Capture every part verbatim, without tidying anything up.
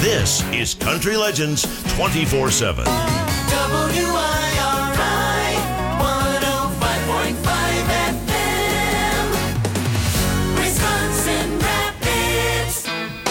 This is Country Legends twenty-four seven. W I R I one oh five point five F M, Wisconsin Rapids.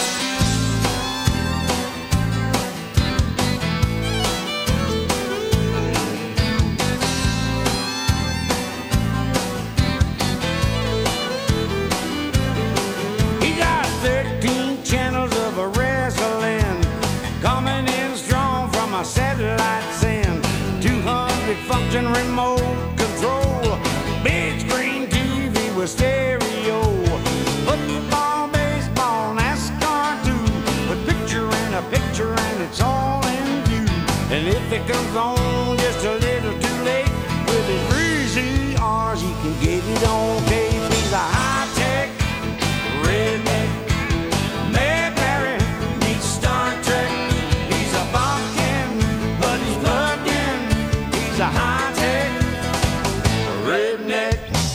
He got thirteen channels of a wrestling coming in strong from a satellite send. two hundred function remote control, big screen T V with stereo, football, baseball, NASCAR too, with picture in a picture and it's all in view. And if it comes on just a little too late, with his three C Rs he can get it on tape. He's a high-tech redneck. Mayberry meets Star Trek. He's a bumpkin, but he's plugged in. He's a high-tech redneck.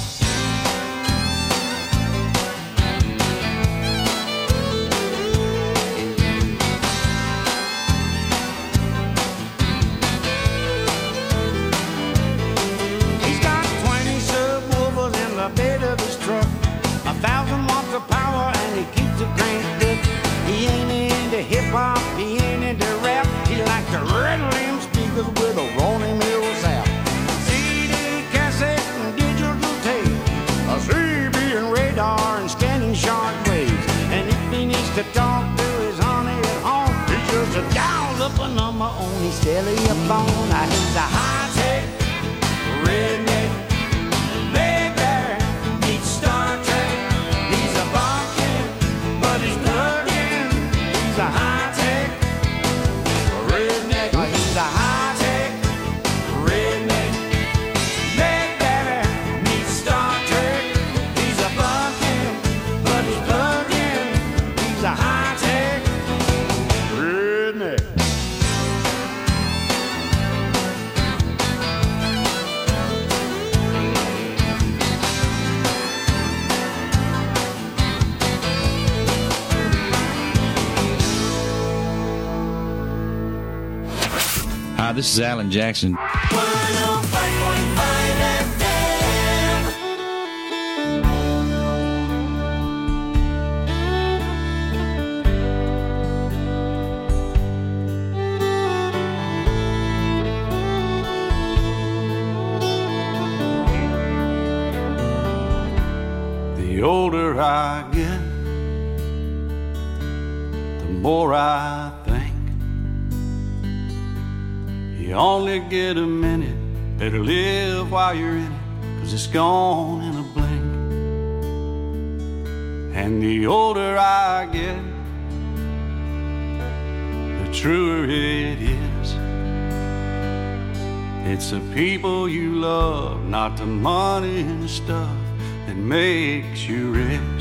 He's got twenty subwoofers in the bed of his truck, a thousand watts of power, and he keeps it cranked up. He ain't into hip hop, he ain't into rap. He likes to rattle them speakers with a Rolling Mills app. C D, cassette, and digital tape, a C B and radar and scanning short waves. And if he needs to talk to his honey at home, he just dials up a number on his cellular phone. Now he's a high-tech redneck. Mayberry meets Star Trek. He's a bumpkin, but he's plugged in. He's a high-tech redneck. He's a high-tech redneck. Mayberry meets Star Trek. He's a bumpkin, but he's plugged in. He's a high-tech redneck. Hi, this is Alan Jackson. one oh five point five F M. The older I get, the more I think. You only get a minute, better live while you're in it, 'cause it's gone in a blink. And the older I get, the truer it is. It's the people you love, not the money and stuff that makes you rich.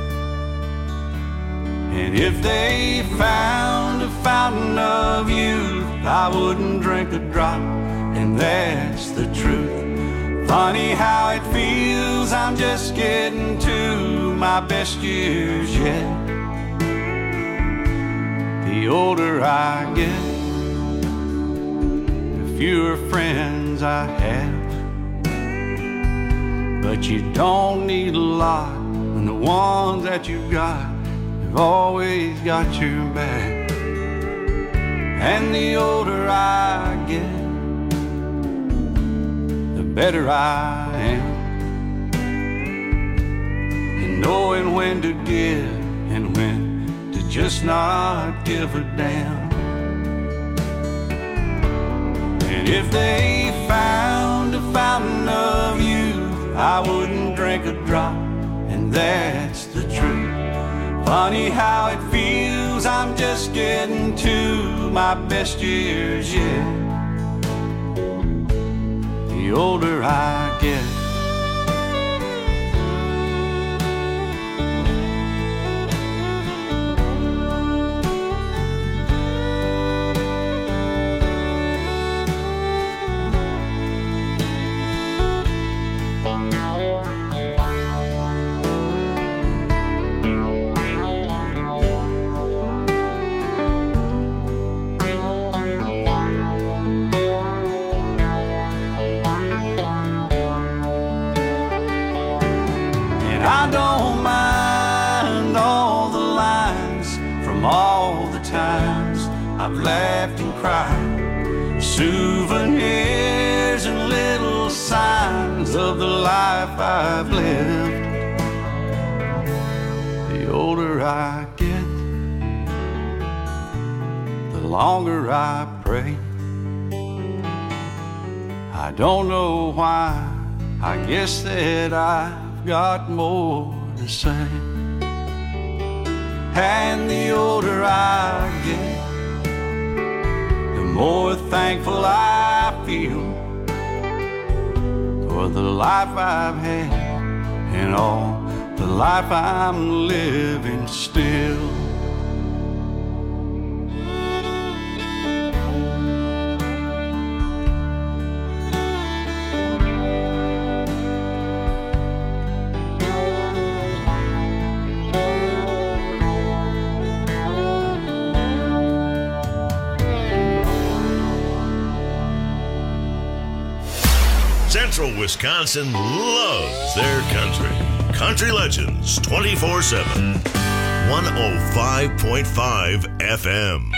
And if they found a fountain of youth, I wouldn't drink a drop, and that's the truth. Funny how it feels, I'm just getting to my best years yet. The older I get, the fewer friends I have. But you don't need a lot when the ones that you got have always got your back. And the older I get, the better I am. And knowing when to give and when to just not give a damn. And if they found a fountain of youth, I wouldn't drink a drop, and that's the truth. Funny how it feels, I'm just getting to my best years yet. The older I get. from all the times I've laughed and cried. Souvenirs and little signs of the life I've lived. The older I get, the longer I pray. I don't know why, I guess that I've got more to say. And the older I get, the more thankful I feel for the life I've had and all the life I'm living still. Central Wisconsin loves their country. Country Legends twenty-four seven. one oh five point five F M.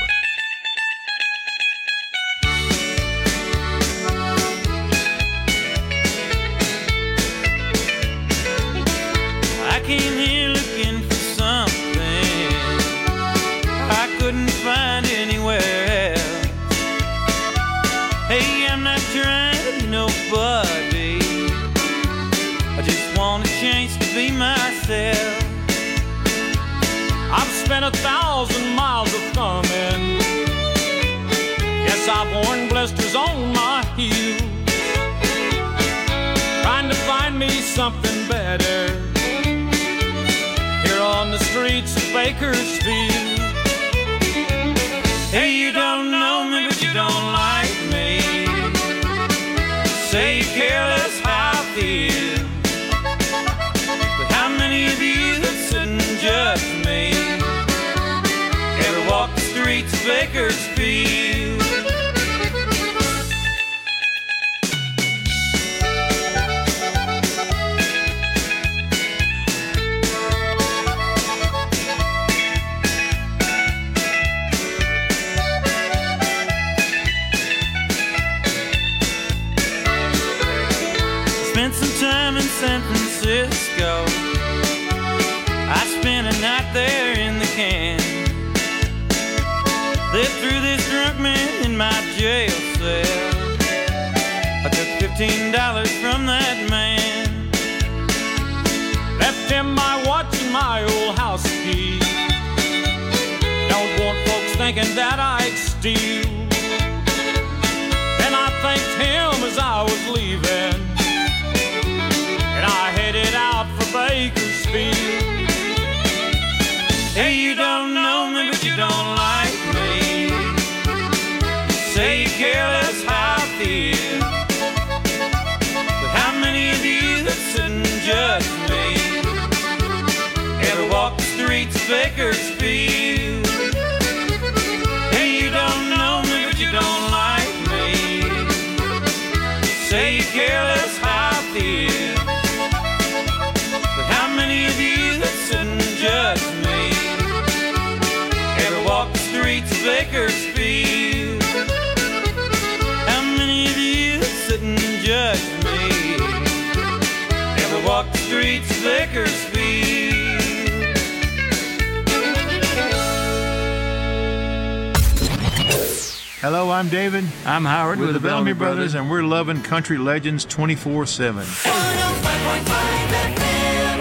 I came here looking for something I couldn't find anywhere else. Hey, I'm not trying to be nobody, I just want a chance to be myself. I've spent a thousand miles of coming, yes, I've worn blisters on my heels, trying to find me something better here on the streets of Bakersfield. Hey, you don't know me, but you don't like me. Say you care less how I feel, but how many of you that sit and judge me ever walk the streets of Bakersfield? Spent some time in San Francisco, I spent a night there in the can. They threw this drunk man in my jail cell. I took fifteen dollars from that man, left him my watch and my old house key. Don't want folks thinking that I'd steal. Then I thanked him as I was leaving, and I headed out for Bakersfield. Hey, you don't know me, but you don't like me. Say you care less how I feel, but how many of you that sit and judge me ever walk the streets of Bakersfield? Hey, you don't know me, but you don't like me. Say you care less how I feel, but how many of you that sit and judge me ever walk the streets of Bakersfield? How many of you that sit and judge me ever walk the streets of Bakersfield? Hello, I'm David. I'm Howard We're with the the Bellamy Bellamy Brothers. Brothers, and we're loving Country Legends twenty-four seven. one oh five point five F M.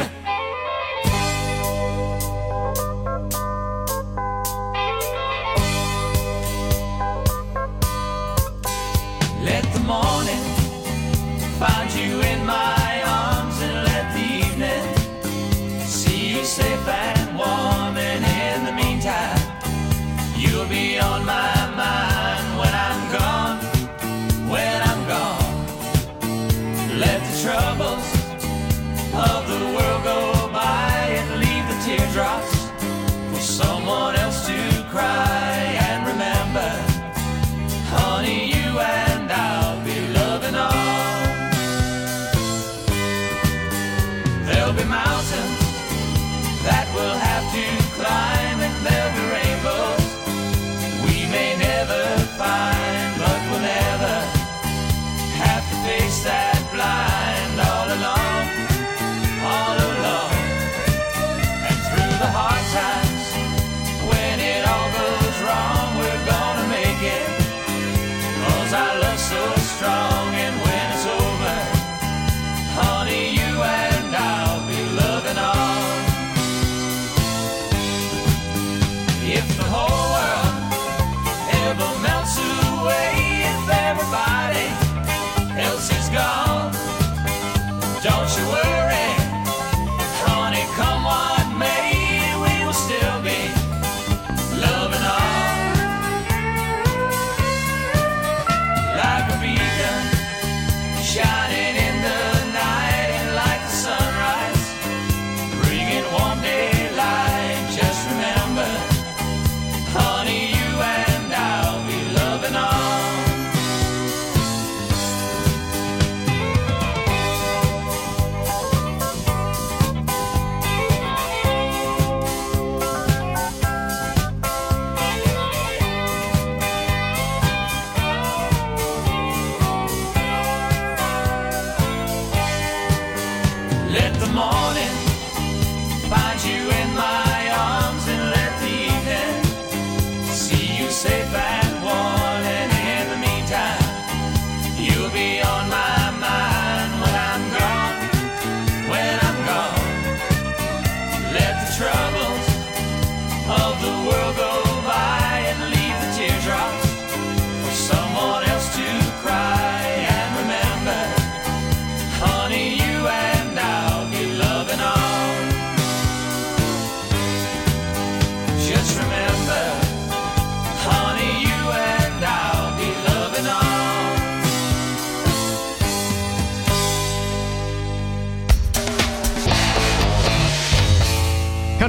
Let the morning find you in my arms, and let the evening see you safe and warm. And in the meantime, you'll be on my mind when I'm gone, when I'm gone. Let the troubles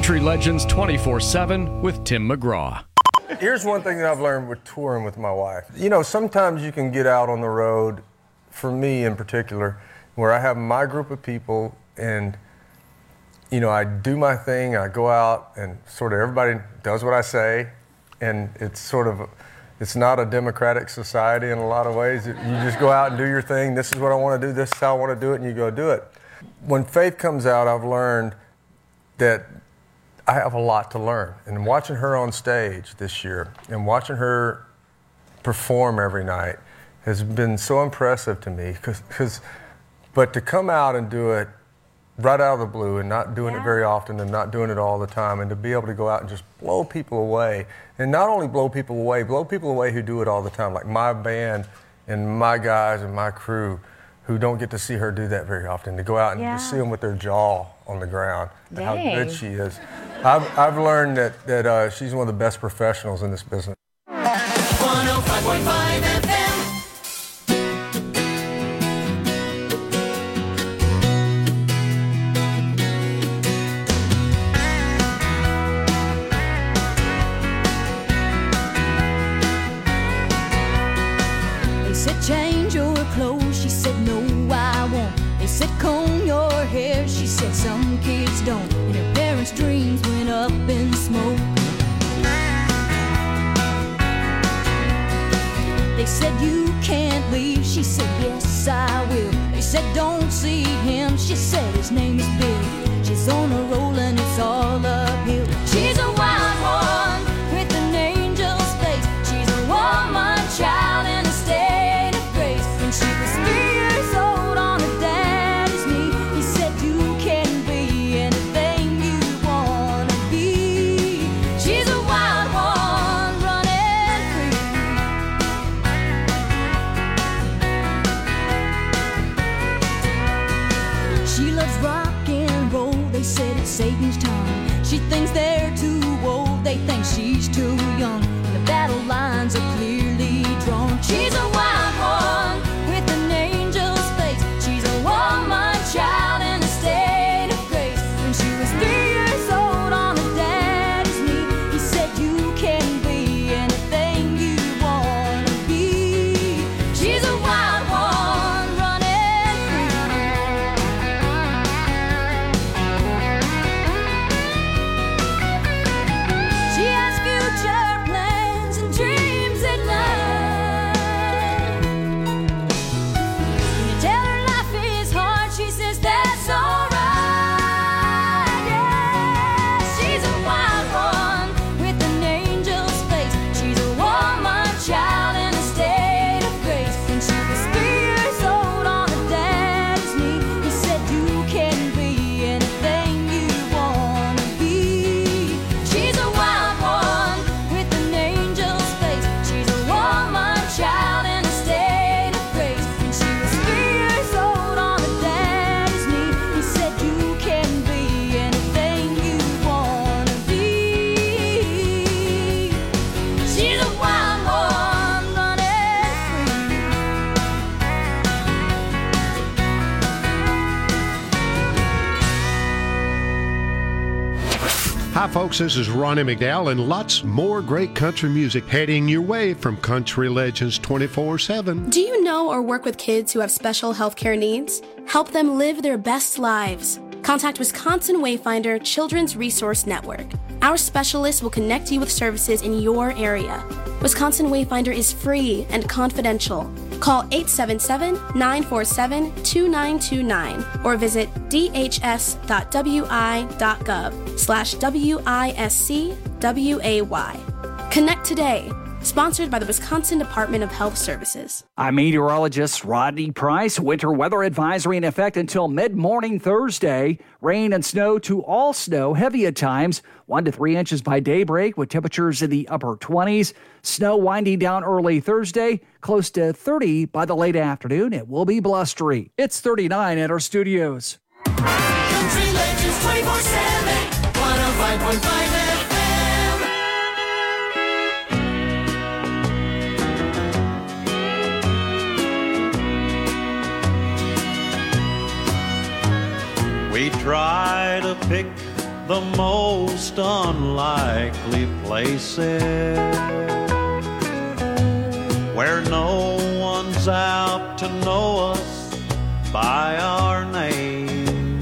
Country Legends twenty-four seven with Tim McGraw. Here's one thing that I've learned with touring with my wife. You know, sometimes you can get out on the road, for me in particular, where I have my group of people and, you know, I do my thing, I go out and sort of everybody does what I say, and it's sort of, it's not a democratic society in a lot of ways. You just go out and do your thing. This is what I want to do, this is how I want to do it, and you go do it. When Faith comes out, I've learned that I have a lot to learn. And watching her on stage this year and watching her perform every night has been so impressive to me. Cause, cause, but to come out and do it right out of the blue and not doing yeah. it very often and not doing it all the time, and to be able to go out and just blow people away, and not only blow people away, blow people away who do it all the time, like my band and my guys and my crew who don't get to see her do that very often, to go out and yeah. just see them with their jaw on the ground, and how good she is. I've, I've learned that, that uh, she's one of the best professionals in this business. one oh five point five F M. They said change your clothes, she said no I won't. They said comb your hair, she said some kids don't. And her parents' dreams went up in smoke. They said you can't leave, she said yes I will. They said don't see him, she said his name is Bill. She's on a roll and it's all uphill. She's a wild one with an angel's face. She's a woman child in a state of grace. When she was three years old on her daddy's knee, he said you can be anything you wanna be. She's a wild one running free. She loves rock and roll, they said it's Satan's time. She thinks they're too old, they think she's too young. The battle lines are clearly drawn. She's a wild one with an angel's face. She's a woman child in a state of grace. When she was three years old on her daddy's knee, he said you can be anything you wanna be. She's a wild one running free. She has future plans and dreams at night. When you tell her life is hard, she says that's alright. Yeah, she's a wild one with an angel's face. She's a woman child in a state of grace. When she was three years old on her daddy's knee, he said you can be anything you wanna be. She's a wild one with an angel's face. She's a woman child in a state of grace. When she was three years old on her daddy's knee, he said you can be anything you wanna be. She's a wild one running free. Hi, folks. This is Ronnie McDowell, and lots more great country music heading your way from Country Legends twenty-four seven. Do you know or work with kids who have special healthcare needs? Help them live their best lives. Contact Wisconsin Wayfinder Children's Resource Network. Our specialists will connect you with services in your area. Wisconsin Wayfinder is free and confidential. Call eight seven seven, nine four seven, two nine two nine or visit d h s dot w i dot gov slash W I S C W A Y. Connect today. Sponsored by the Wisconsin Department of Health Services. I'm meteorologist Rodney Price. Winter weather advisory in effect until mid-morning Thursday. Rain and snow to all snow, heavy at times. One to three inches by daybreak with temperatures in the upper twenties. Snow winding down early Thursday, close to thirty by the late afternoon. It will be blustery. It's thirty-nine at our studios. Country Legends twenty-four seven, one oh five point five F M. We try to pick the most unlikely places, where no one's out to know us by our name.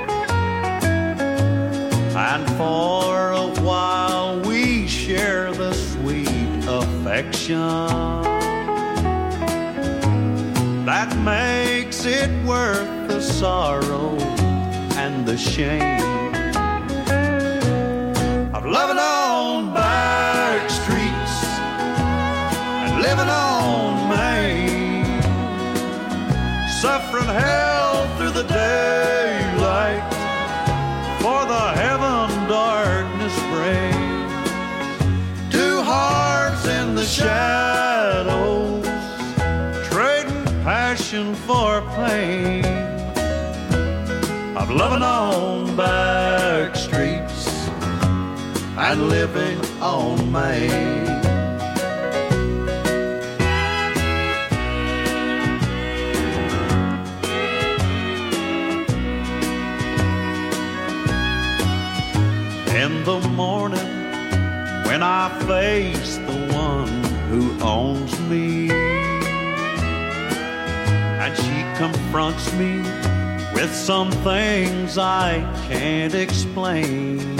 And for a while we share the sweet affection that makes it worth the sorrow and the shame of loving on back streets and living on Main, suffering hell through the daylight for the heaven darkness brings. Two hearts in the shadows, trading passion for pain, of loving on back streets and living on Main. In the morning when I face the one who owns me, and she confronts me with some things I can't explain,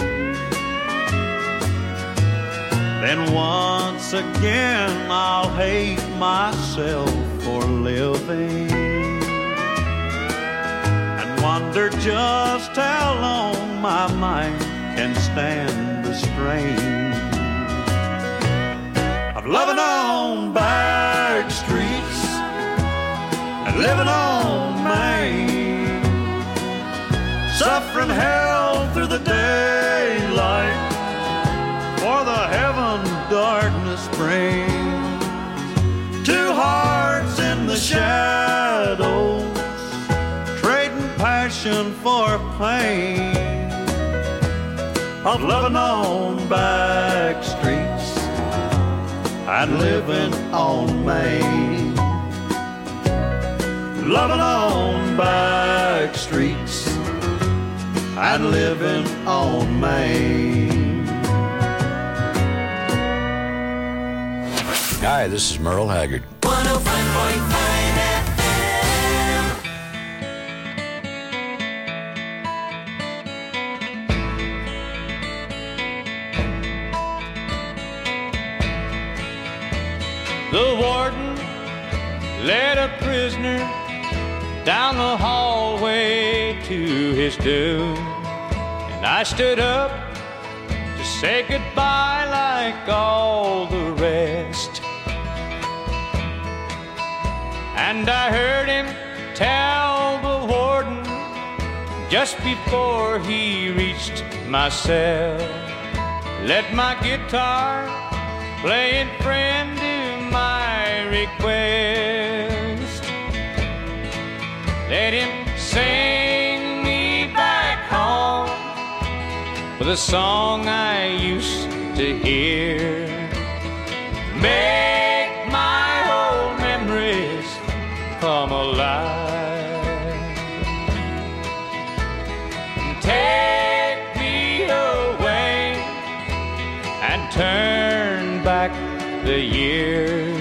then once again I'll hate myself for living and wonder just how long my mind can stand the strain of loving on back streets and living on Main, suffering hell through the daylight for the heaven darkness brings. Two hearts in the shadows, trading passion for pain, of loving on back streets and living on Main, loving on back streets and living on Main. Hi, this is Merle Haggard. one oh five point nine F The warden led a prisoner down the hallway to his doom, and I stood up to say goodbye like all the rest. And I heard him tell the warden just before he reached my cell, let my guitar playing friend do my request. Let him sing me back home with a song I used to hear. Make my old memories come alive. Take me away and turn back the years.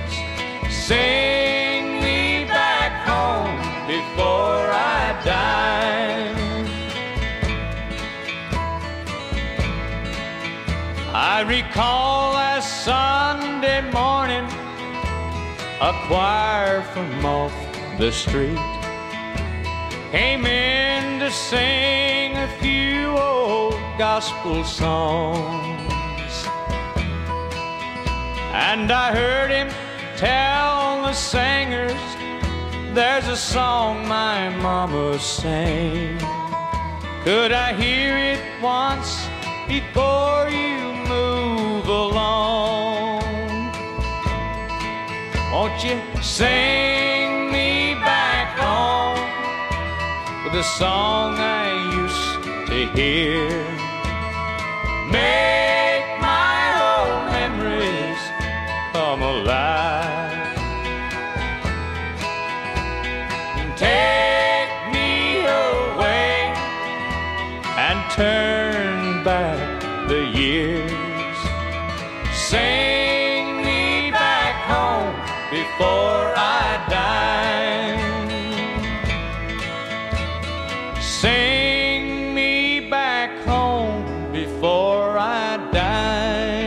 Sing me back home before I die. I recall last Sunday morning, a choir from off the street came in to sing a few old gospel songs, and I heard him tell the singers, there's a song my mama sang. Could I hear it once before you move along? Won't you sing me back home with a song I used to hear? Make my old memories come alive. Take me away and turn Sing me back home before I die. Sing me back home before I die.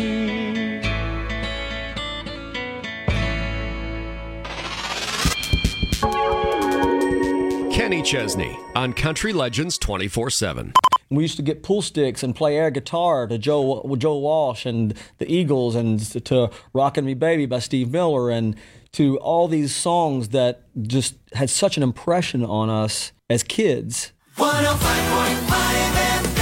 Kenny Chesney on Country Legends twenty-four seven. We used to get pool sticks and play air guitar to Joe Joe Walsh and the Eagles, and to Rockin' Me Baby by Steve Miller, and to all these songs that just had such an impression on us as kids. one oh five point five F M.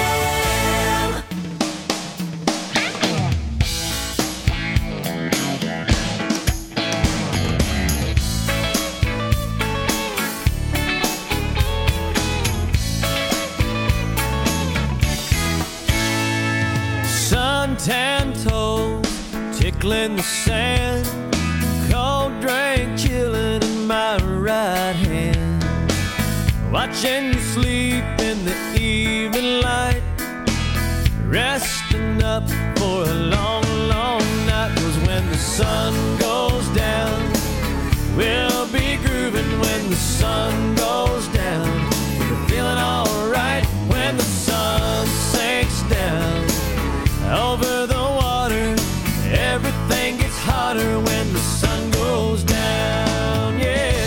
Suntan toes tickling the sand, cold drink chilling in my right hand, watching you sleep in the evening light, resting up for a long, long night. 'Cause when the sun goes down, we'll be grooving. When the sun goes down, we're feeling alright. When the sun sinks down over the water, everything gets hotter when the sun goes down, yeah.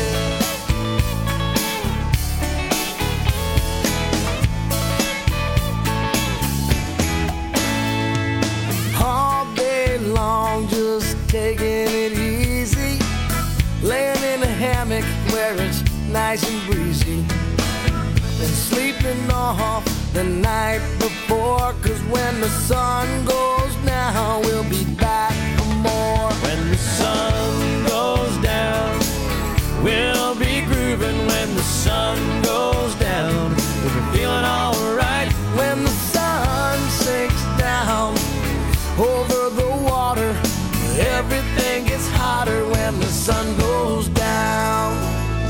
All day long, just taking it easy, laying in a hammock where it's nice and breezy, and sleeping off the night before. 'Cause when the sun goes down, we'll be back for more. When the sun goes down, we'll be grooving. When the sun goes down, we'll be feeling alright. When the sun sinks down over the water, everything gets hotter when the sun goes down.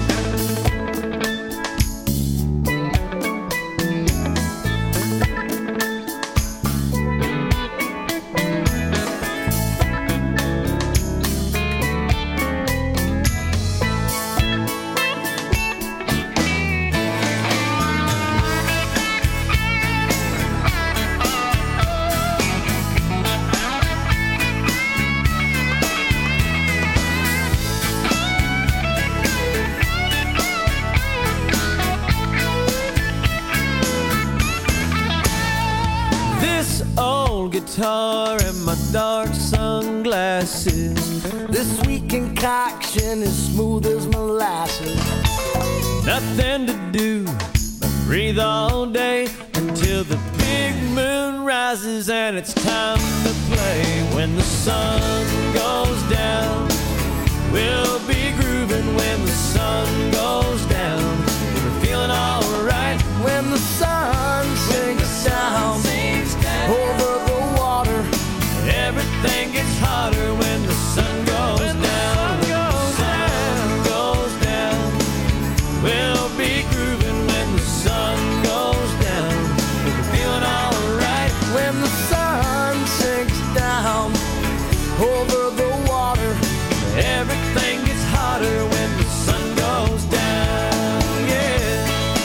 Guitar and my dark sunglasses, this sweet concoction is smooth as molasses. Nothing to do but breathe all day until the big moon rises and it's time to play. When the sun goes down, we'll be grooving. When the sun goes down, we're feeling alright. When the sun sinks down over the water, everything gets hotter when the sun goes when down. The sun goes down. When the sun goes down, we'll be grooving. When the sun goes down, we're feeling alright. When the sun sinks down over the water, everything gets hotter when the sun goes down, yeah.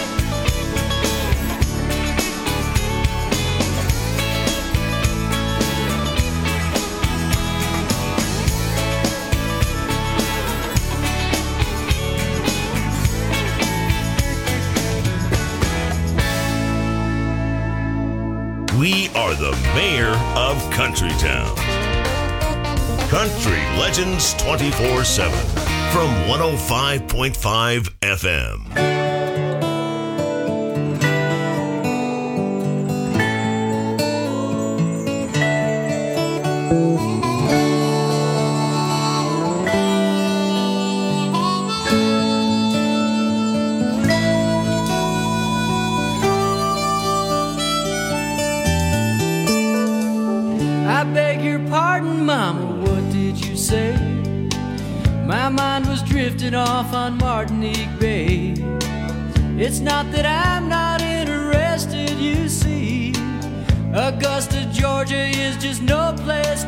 We are the mayor of Countrytown. Country Legends twenty-four seven from one oh five point five F M. I beg your pardon, Mama, what did you say? My mind was drifting off on Martinique Bay. It's not that I'm not interested, you see. Augusta, Georgia is just no place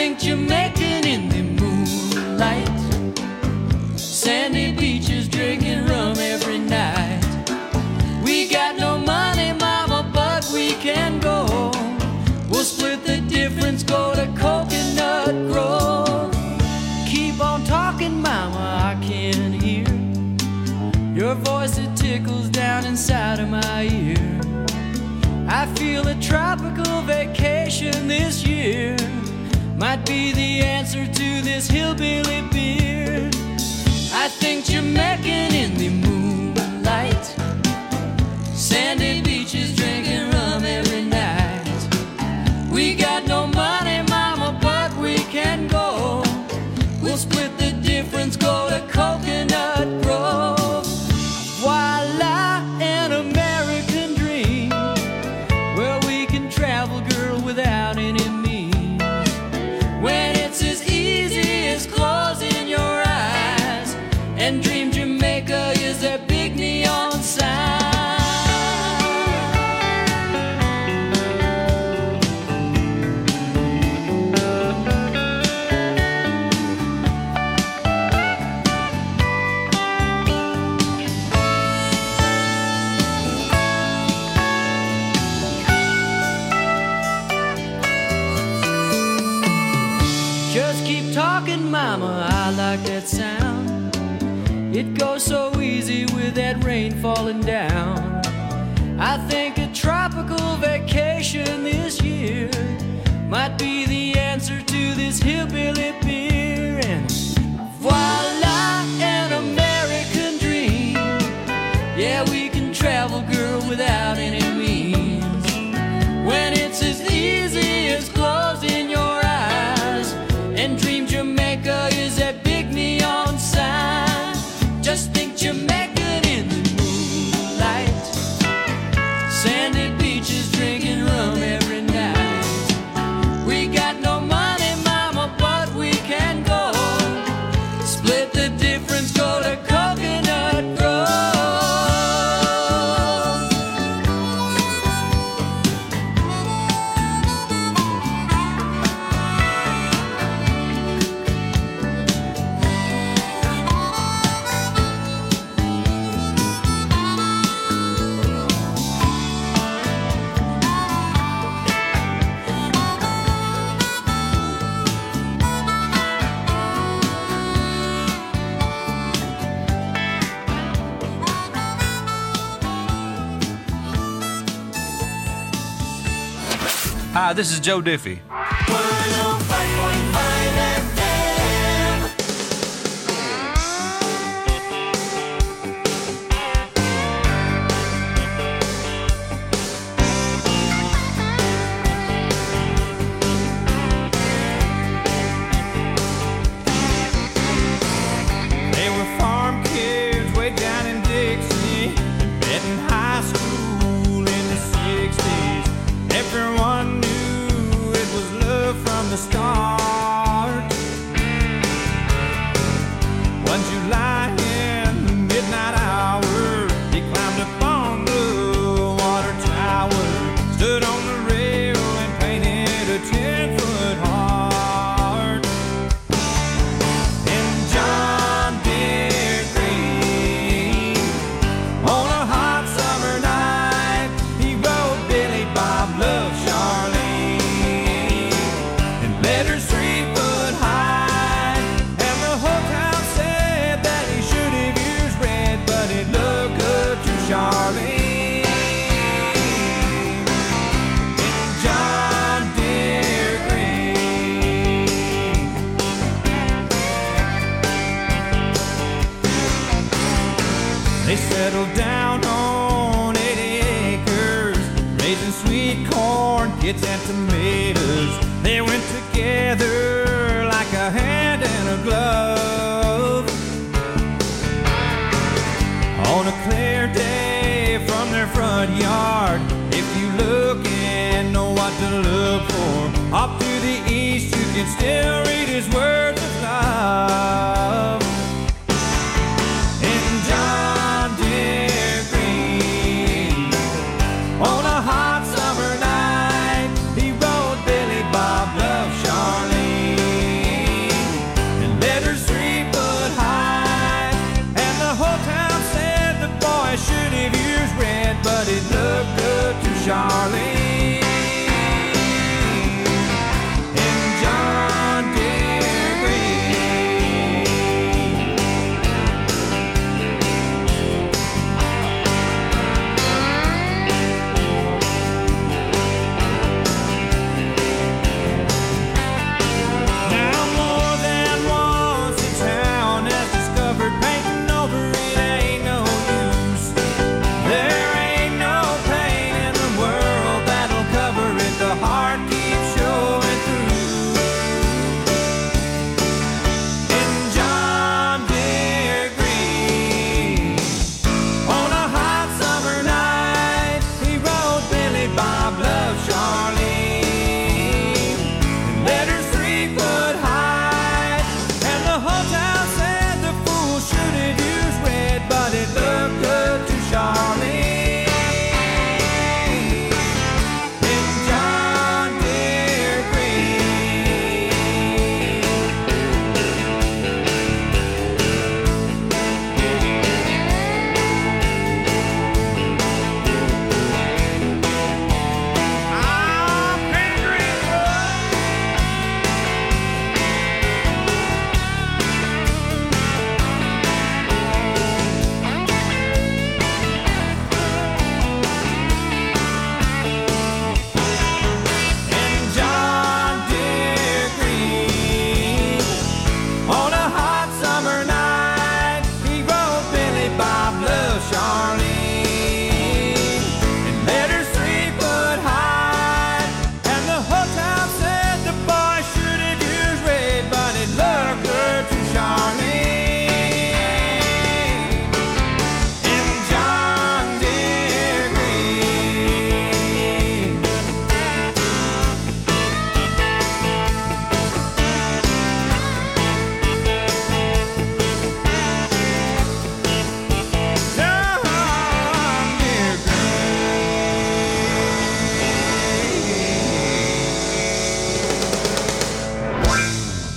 think Jamaican in the moonlight, sandy beaches drinking rum every night. We got no money, mama, but we can go. We'll split the difference, go to Coconut Grove. Keep on talking, mama, I can hear your voice, it tickles down inside of my ear. I feel a tropical vacation this year might be the answer to this hillbilly beer. I think Jamaican in the moonlight, sandy beaches drinking rum every night. We got no money, mama, but we can go. We'll split the difference, go to Coconut Grove. Voila, an American dream, where we can travel, girl, without any means. When it's as easy as closing your eyes and dream Jamaica is that big neon sign. Just keep talking, mama, I like that sound. It goes so easy with that rain falling down. I think a tropical vacation this year might be the answer to this hillbilly beer. And voila, an American dream. Yeah, we can travel, girl, without any means. When it's as easy as closing your eyes and dream Jamaica is that big neon sign. Just think Jamaican in the moonlight, sandy beaches drinking rum every night. We got no money, mama, but we can go. Split the difference, go to Coconut Grove. Hi, this is Joe Diffie. They were farm kids way down in Dixie, met in high school in the sixties. Everyone knew it was love from the start. One July in the midnight hour, he climbed up on the water tower, stood on the rail and painted a ten-foot heart. And John Deere Green, on a hot summer night, he wrote Billy Bob Love Charlene in letters three foot high. And the whole town said that he should have used red, but it looked good to Charlene. And John Deere Green. They settled down on eighty acres, raising sweet corn, kids and tomatoes. They went together like a hand and a glove. On a clear day from their front yard, if you look and know what to look for, off to the east you can still read his words of love. And John Deere Green, on a hot summer night, he wrote Billy Bob Love Charlene.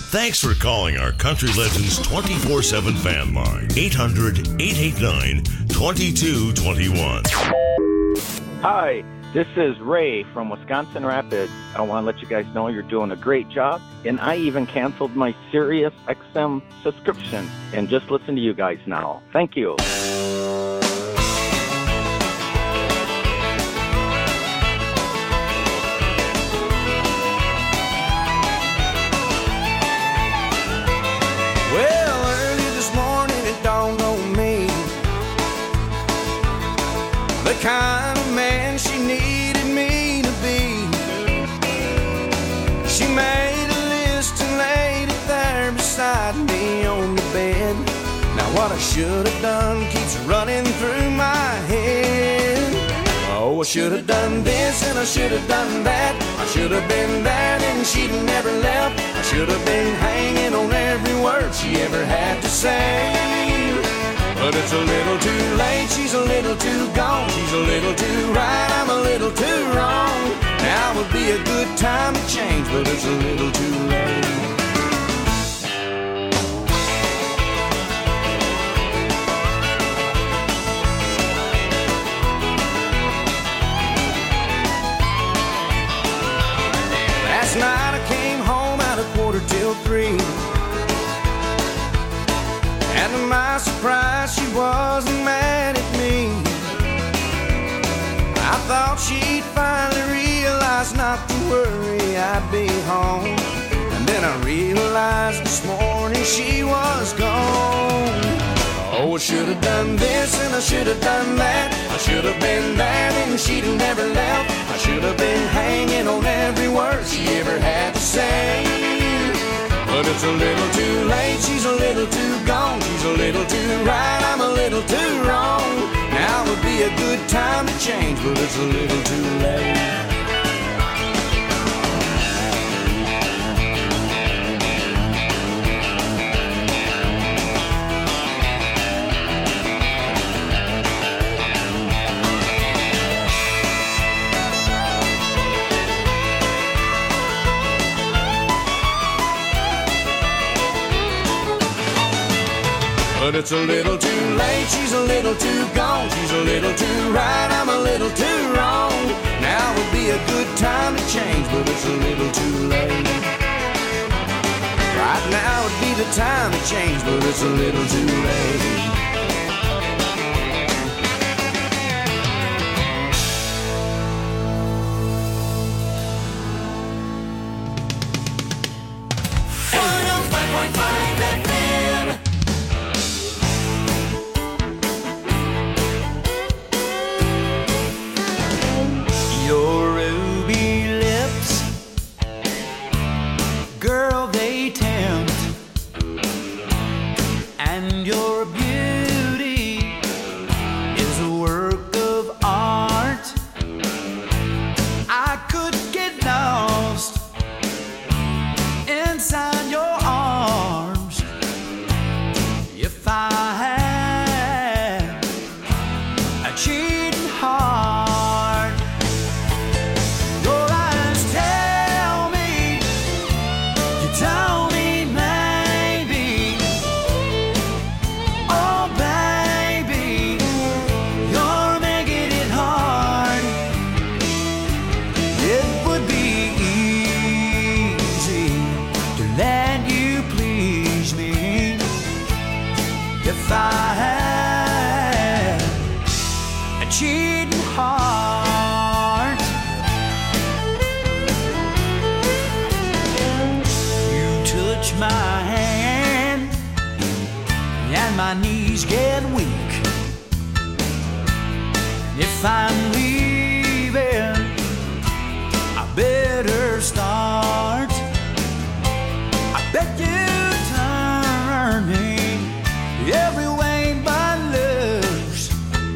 Thanks for calling our Country Legends twenty-four seven fan line, eight hundred, eight eight nine, two two two one. Hi, this is Ray from Wisconsin Rapids. I want to let you guys know you're doing a great job, and I even canceled my Sirius X M subscription and just listen to you guys now. Thank you. Well, early this morning it dawned on me the kind of man she needed me to be. She made a list and laid it there beside me on the bed. Now what I should have done keeps running through my head. Oh, I should have done this and I should have done that. I should have been there and she'd never left. I should have been hanging on every word she ever had to say. But it's a little too late, she's a little too gone. She's a little too right, I'm a little too wrong. Now would be a good time to change, but it's a little too late. Last night I came home at a quarter till three, and to my surprise she wasn't mad at me. I thought she'd finally realize not to worry, I'd be home. And then I realized this morning she was gone. Oh, I should have done this and I should have done that. I should have been there and she'd have never left. I should have been hanging on every word she ever had to say. But it's a little too late, she's a little too gone. She's a little too right, I'm a little too wrong. Now would be a good time to change, but it's a little too late. But it's a little too late, she's a little too gone. She's a little too right, I'm a little too wrong. Now would be a good time to change, but it's a little too late. Right now would be the time to change, but it's a little too late. Your ruby lips, girl, they tempt, and your beauty is a work of art. I could get lost inside your arms if I had a cheating heart. If I had a cheating heart, you touch my hand and my knees get weak. If I'm leaving, I better start. I bet you turn me every way but loose.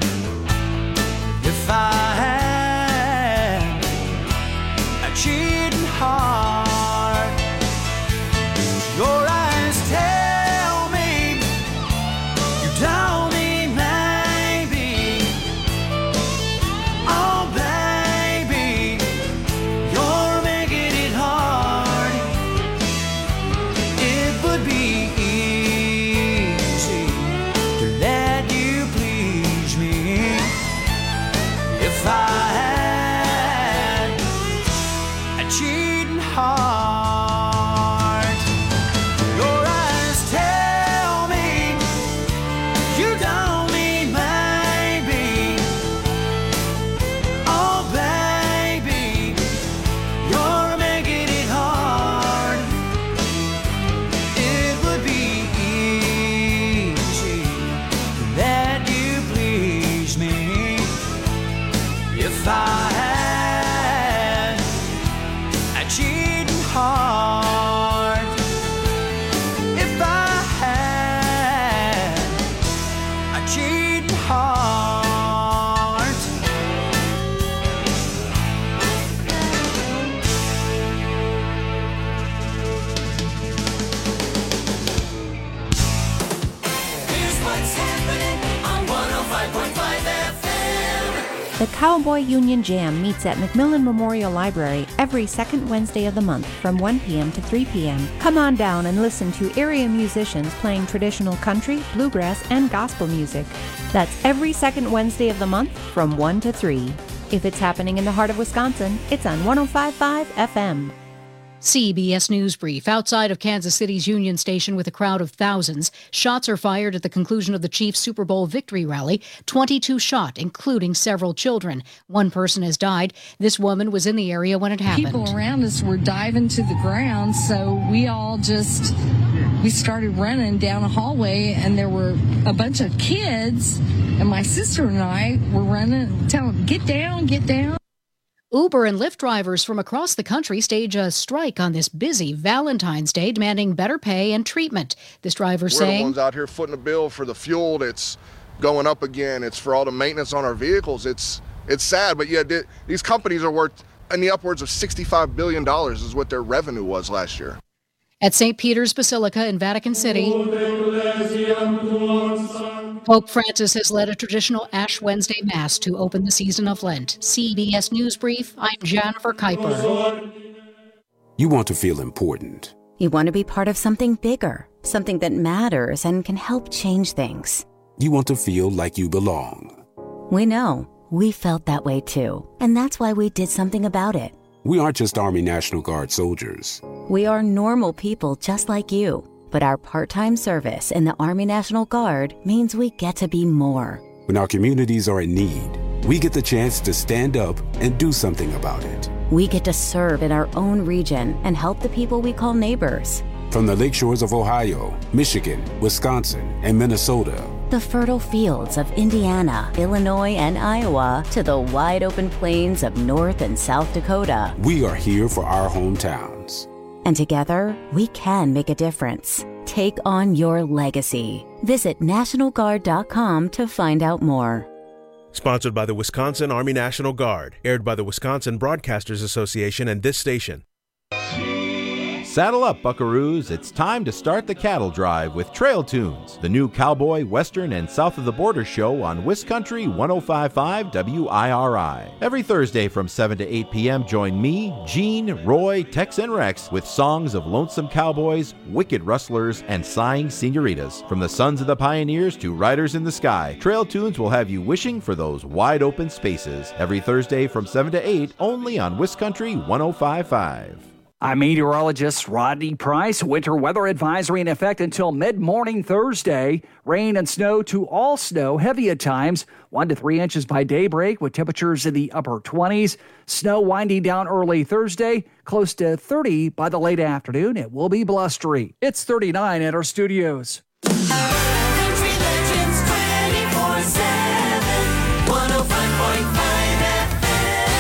If I had a cheating heart, your eyes tell me you told me maybe. heart. Your eyes tell me you don't mean maybe. Oh, baby, you're making it hard. It would be easy that you please me if I had a cheating heart. If I had a cheating heart. Here's what's happening on one oh five point five F M. The Cowboy Union Jam meets at McMillan Memorial Library every second Wednesday of the month from one p.m. to three p.m. Come on down and listen to area musicians playing traditional country, bluegrass, and gospel music. That's every second Wednesday of the month from one to three. If it's happening in the heart of Wisconsin, it's on one oh five point five F M. C B S News Brief. Outside of Kansas City's Union Station with a crowd of thousands, shots are fired at the conclusion of the Chiefs' Super Bowl victory rally. twenty-two shot, including several children. One person has died. This woman was in the area when it happened. People around us were diving to the ground, so we all just, we started running down a hallway, and there were a bunch of kids, and my sister and I were running, telling them, get down, get down. Uber and Lyft drivers from across the country stage a strike on this busy Valentine's Day, demanding better pay and treatment. This driver We're saying, the ones out here footing the bill for the fuel that's going up again. It's for all the maintenance on our vehicles. It's it's sad, but yeah, th- these companies are worth in the upwards of sixty-five billion dollars is what their revenue was last year. At Saint Peter's Basilica in Vatican City, Pope Francis has led a traditional Ash Wednesday Mass to open the season of Lent. C B S News Brief, I'm Jennifer Kuiper. You want to feel important. You want to be part of something bigger, something that matters and can help change things. You want to feel like you belong. We know. We felt that way too. And that's why we did something about it. We aren't just Army National Guard soldiers. We are normal people just like you. But our part-time service in the Army National Guard means we get to be more. When our communities are in need, we get the chance to stand up and do something about it. We get to serve in our own region and help the people we call neighbors. From the lakeshores of Ohio, Michigan, Wisconsin, and Minnesota, the fertile fields of Indiana, Illinois, and Iowa, to the wide open plains of North and South Dakota. We are here for our hometowns. And together, we can make a difference. Take on your legacy. Visit National Guard dot com to find out more. Sponsored by the Wisconsin Army National Guard. Aired by the Wisconsin Broadcasters Association and this station. Saddle up, buckaroos. It's time to start the cattle drive with Trail Tunes, the new cowboy, western, and south of the border show on Wiscountry one oh five point five W I R I. Every Thursday from seven to eight p.m., join me, Gene, Roy, Tex, and Rex with songs of lonesome cowboys, wicked rustlers, and sighing senoritas. From the sons of the pioneers to riders in the sky, Trail Tunes will have you wishing for those wide open spaces. Every Thursday from seven to eight, only on Wiscountry one oh five point five. I'm meteorologist Rodney Price. Winter weather advisory in effect until mid-morning Thursday. Rain and snow to all snow, heavy at times, one to three inches by daybreak with temperatures in the upper twenties. Snow winding down early Thursday, close to thirty by the late afternoon. It will be blustery. It's thirty-nine at our studios. Country Legends twenty-four seven, one oh five point five F M.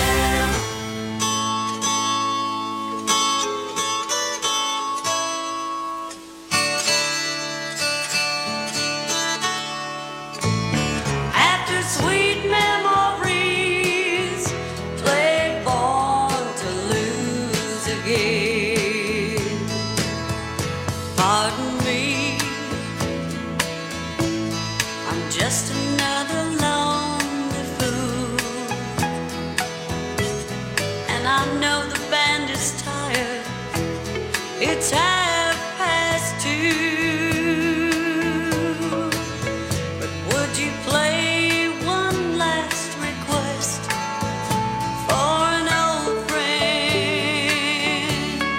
After sweet memories, played born to lose again. Pardon me, I'm just another lonely fool, and I know the band is tired. It's half past two, but would you play one last request for an old friend?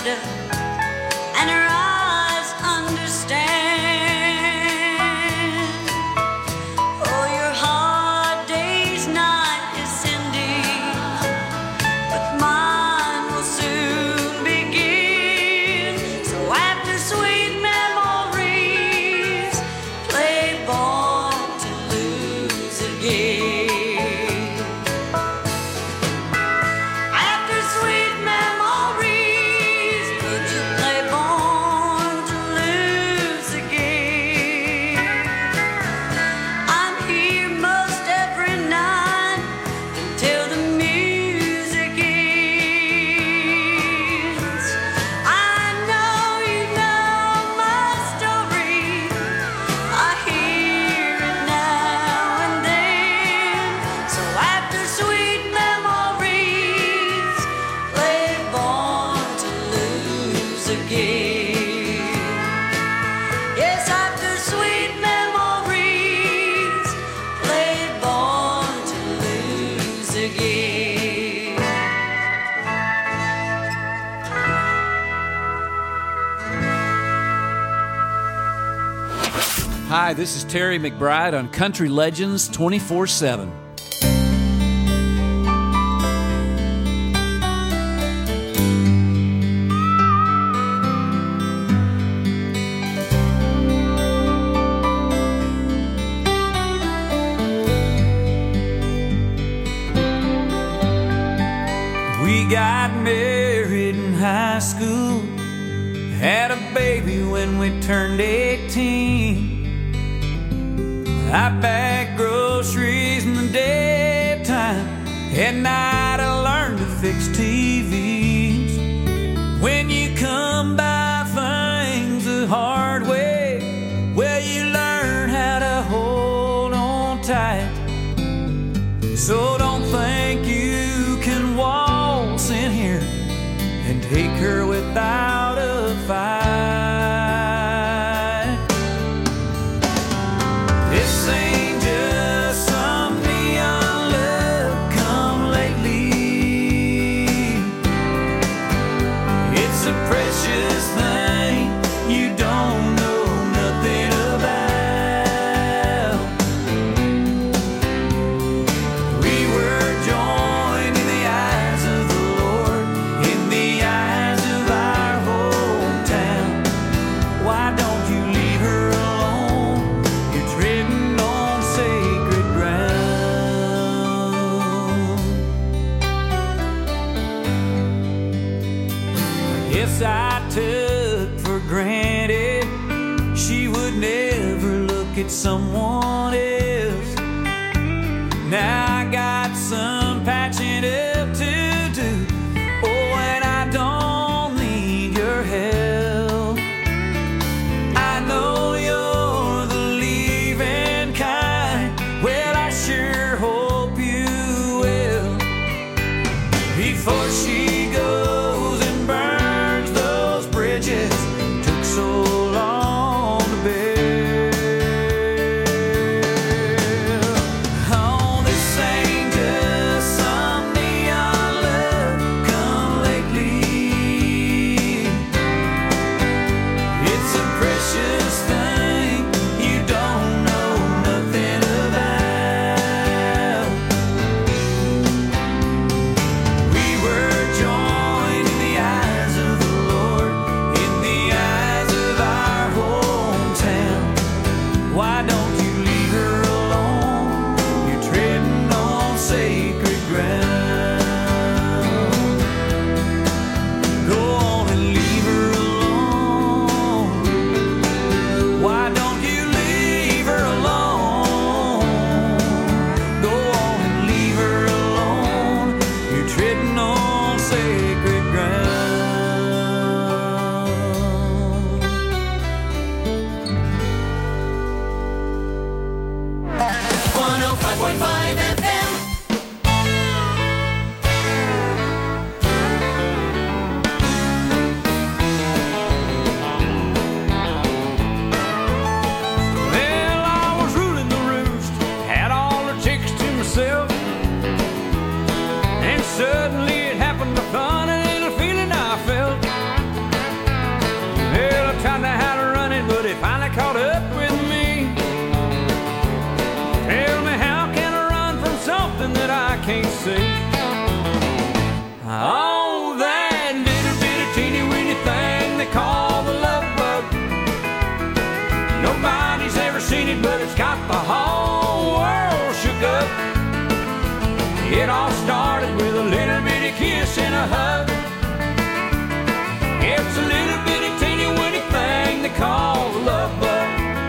and her eyes understand. Oh, your hard day's night is ending, but mine will soon begin. So after sweet memories, play Born to Lose again. After sweet memories, could you play Born to Lose again? I'm here most every night until the music ends. I know you know my story. I hear it now and then. So after sweet memories, play Born to Lose again. Yes, after sweet memories, play Born to Lose again. Hi, this is Terry McBride on Country Legends twenty-four seven. We got married in high school, had a baby when we turned eighteen. I packed groceries in the daytime, at night I learned to fix T Vs. When you come by things the hard way, well, you learn how to hold on tight. So don't think you can waltz in here and take her without a fight. This ain't just some neon love come lately. It's a precious thing you don't know nothing about. We were joined in the eyes of the Lord, in the eyes of our hometown. Why don't you leave her alone? You're treading on sacred ground. Yes, I took for granted she would never look at someone else. Now I got some patching up to do. Oh, and I don't need your help. I know you're the leaving kind. Well, I sure hope you will. Before she goes and burns those bridges took so long to build. Oh, this ain't just some neon love come lately. It's a precious thing you don't know nothing about. We were joined in the eyes of the Lord, in the eyes of our hometown. Why don't you leave her alone? You're treading on sacred ground. Go on and leave her alone. Why don't you leave her alone? Go on and leave her alone. You're treading on sacred ground. one oh five point five F M. Well, I was ruling the roost, had all the chicks to myself, and suddenly it happened, the fun and little feeling I felt. seen it, but it's got the whole world shook up. It all started with a little bitty kiss and a hug. It's a little bitty teeny weeny thing they call the love bug.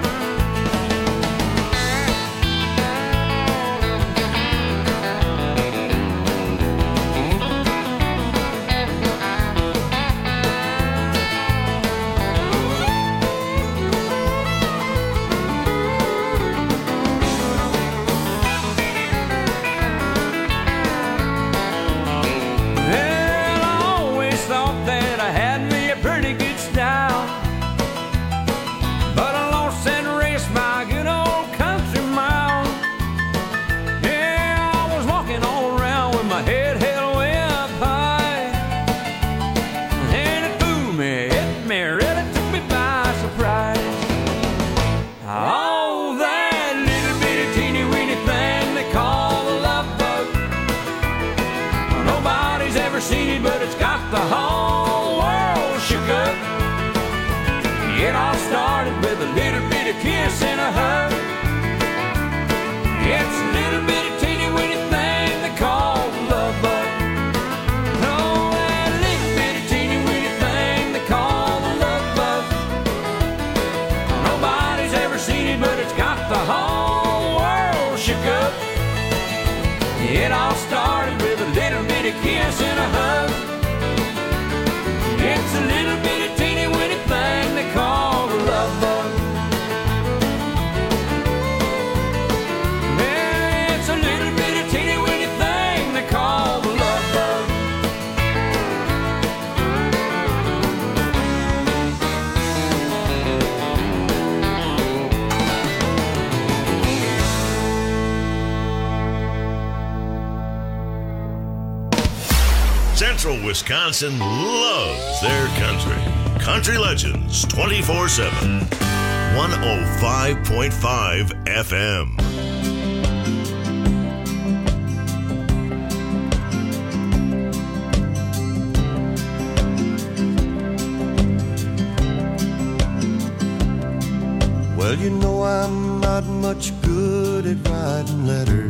The whole world shook up. It all started with a little bitty kiss and a hug. It's a little bitty teeny weeny thing they call the love bug. Oh, that little bitty teeny weeny thing they call the love bug. Nobody's ever seen it, but it's got the whole world shook up. It all started with a little bitty kiss and a hug. It's a little bitty teeny weeny thing they call the love bug. Yeah, it's a little bitty teeny weeny thing they call the love bug. Central Wisconsin loves their country. Country Legends twenty-four seven. one oh five point five F M. Well, you know I'm not much good at writing letters,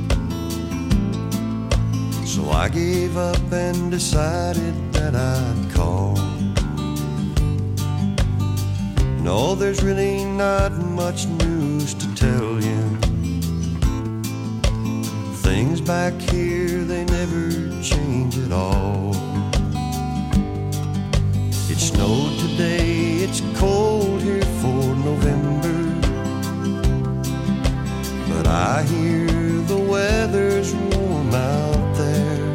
so I gave up and decided that I'd call. No, there's really not much news to tell you. Things back here, they never change at all. It snowed today, it's cold here for November, but I hear the weather's warm out there.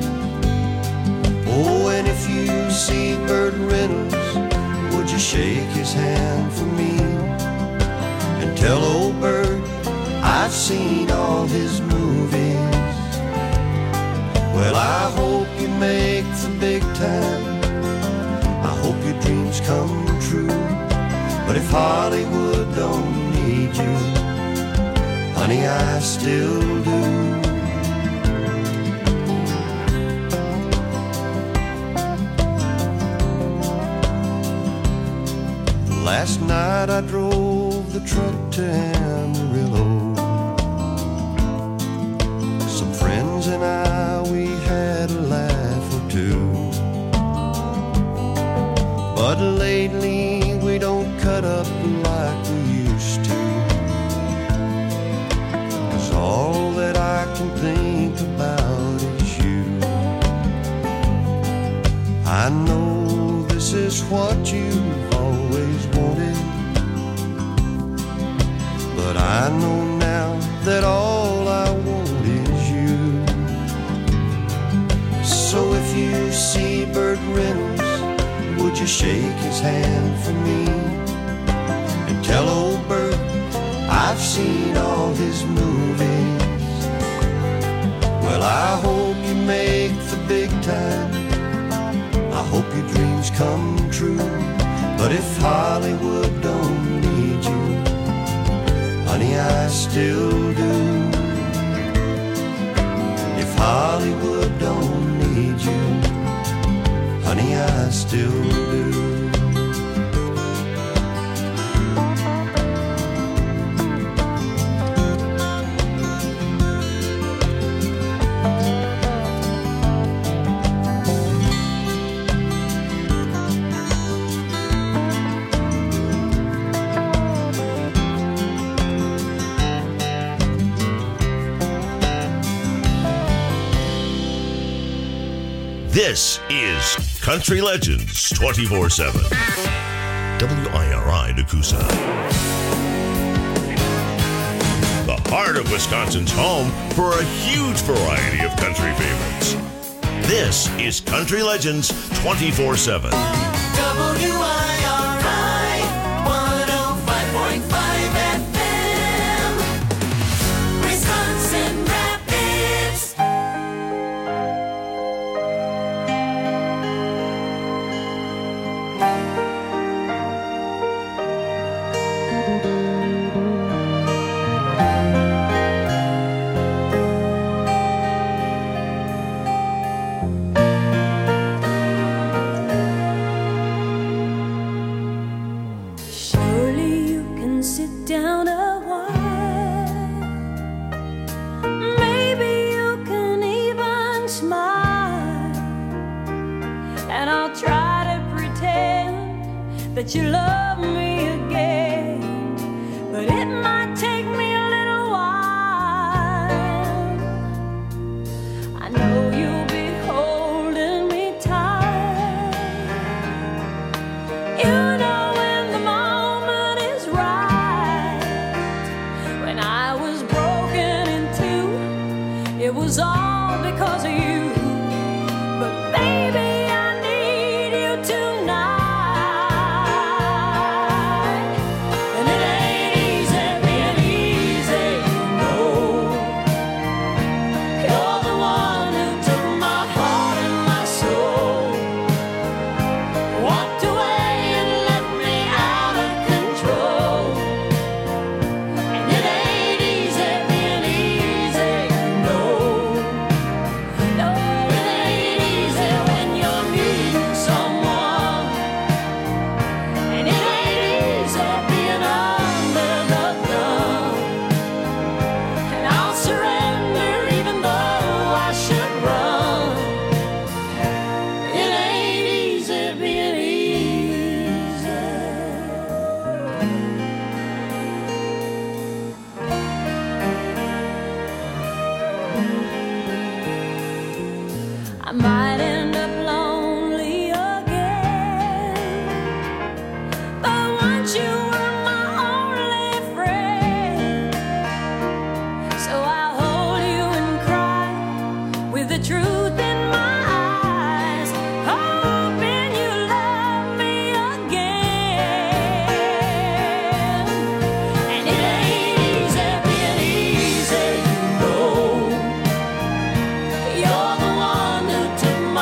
Oh, and if you see Burt Reynolds, would you shake his hand for me and tell old Burt I've seen all his movies? Well, I hope you make the big time, I hope your dreams come true. But if Hollywood don't need you, honey, I still do. Last night I drove the truck to Amarillo. Some friends and I, we had a laugh or two. But lately we don't cut up like we used to, 'cause all that I can think about is you. I know this is what you've always wanted, but I know now that all I want is you. So if you see Burt Reynolds, would you shake his hand for me and tell old Burt I've seen all his movies? Well, I hope you make the big time, I hope your dreams come true. But if Hollywood don't need you, honey, I still do. If Hollywood don't need you, honey, I still do. This is Country Legends twenty-four seven. W I R I Nakusa. The heart of Wisconsin's home for a huge variety of country favorites. This is Country Legends twenty-four seven. W I R I one oh five point five F M, Wisconsin Rapids. Surely you can sit down a while. Maybe you can even smile. And I'll try to pretend that you love me again. But it